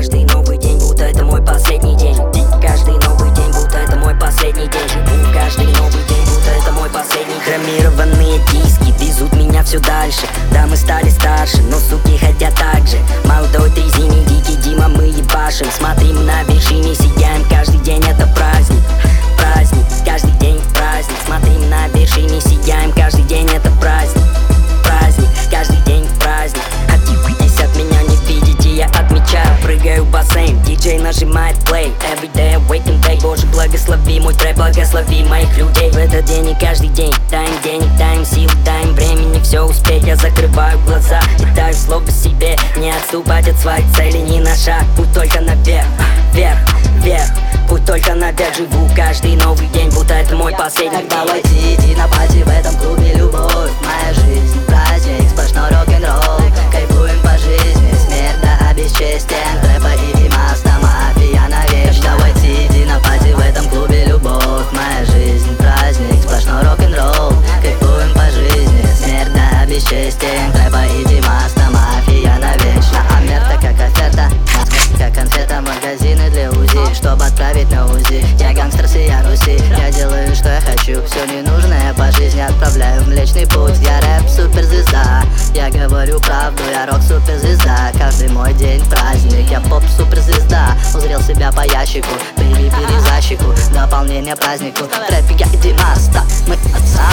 каждый новый день, будто это мой последний день. Каждый новый день, будто это мой последний день. Живу каждый новый день, будто это мой последний день. Хромированные диски везут меня все дальше. Да, мы стали старше, но суки хотят так же. Молодой трезиный дикий Дима, мы ебашим. Смотрим на вершине, сияем, каждый день это праздник. Праздник, каждый день праздник. Смотрим на вершине, сияем, каждый день это праздник. Праздник, каждый день праздник. Отъебитесь от меня, не видите, я отмечаю. Прыгаю в бассейн, диджей нажимает play. Every day I wake and bake. Боже, благослови мой трэп, благослови моих людей. В этот день и каждый день даем денег, даем сил, даем времени все успеть. Я закрываю глаза и даю слово себе не отступать от своих целей ни на шаг. Путь только наверх, вверх, вверх. Путь только наверх, живу каждый новый день, будто это мой последний день. Давай иди на пати в этом клубе, любовь. Моя жизнь праздник, сплошной рок-н-ролл. Кайфуем по жизни, смерть да бесчестен. Трэпа и маста, мафия навечно. Давай иди на пати в этом клубе, любовь. Моя жизнь праздник, сплошной рок-н-ролл. Кайфуем по жизни, смерть да бесчестен. Трэпа и маста, мафия навечно. Омерта как оферта, как конфета, магазины для УЗИ, чтобы отправить на УЗИ. Я гангстер сия Руси, я делаю, что я хочу. Все ненужное по жизни отправляю в Млечный Путь. Я рэп суперзвезда, я говорю правду, я рок суперзвезда. Каждый мой день праздник, я поп суперзвезда. Узрел себя по ящику, перебери за щеку. Дополнение празднику, трэпи я и Димаста. Мы отца,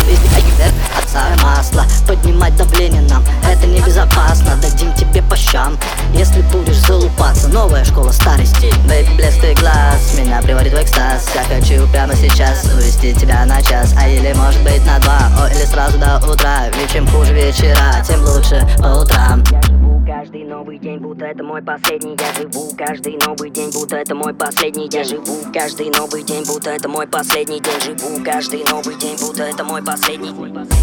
отца масло. Поднимать давление нам, это небезопасно. Дадим тебе по щам, если будешь залупаться. Новая школа старости, бэйби, блеск твой глаз меня приводит в экстаз. Я хочу прямо сейчас увести тебя на час, а или может быть на два, о, или сразу до утра. Ведь чем хуже вечера, тем лучше по утрам. Я живу каждый новый день, будто это мой последний. Я живу каждый новый день, будто это мой последний. Я живу каждый новый день, будто это мой последний день. Живу каждый новый день, будто это мой последний.